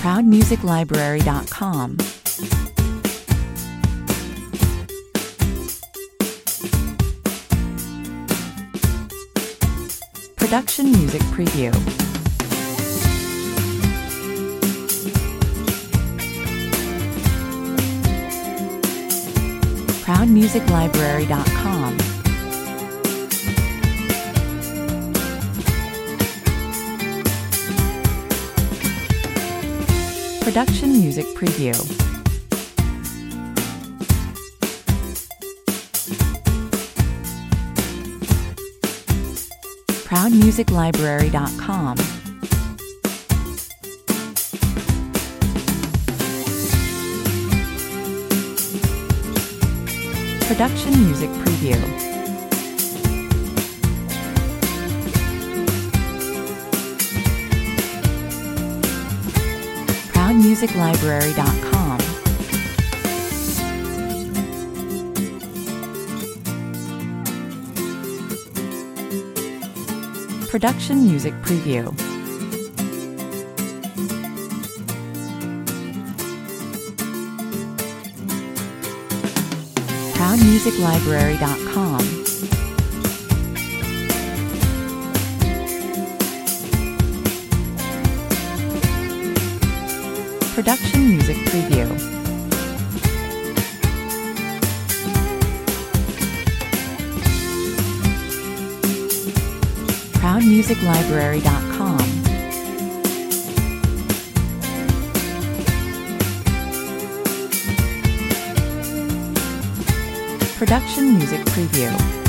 ProudMusicLibrary.com. Production Music Preview. ProudMusicLibrary.com. Production Music Preview. ProudMusicLibrary.com. Production Music Preview. ProudMusicLibrary.com. Production Music Preview. ProudMusicLibrary.com. Production Music Preview. ProudMusicLibrary.com. Production Music Preview.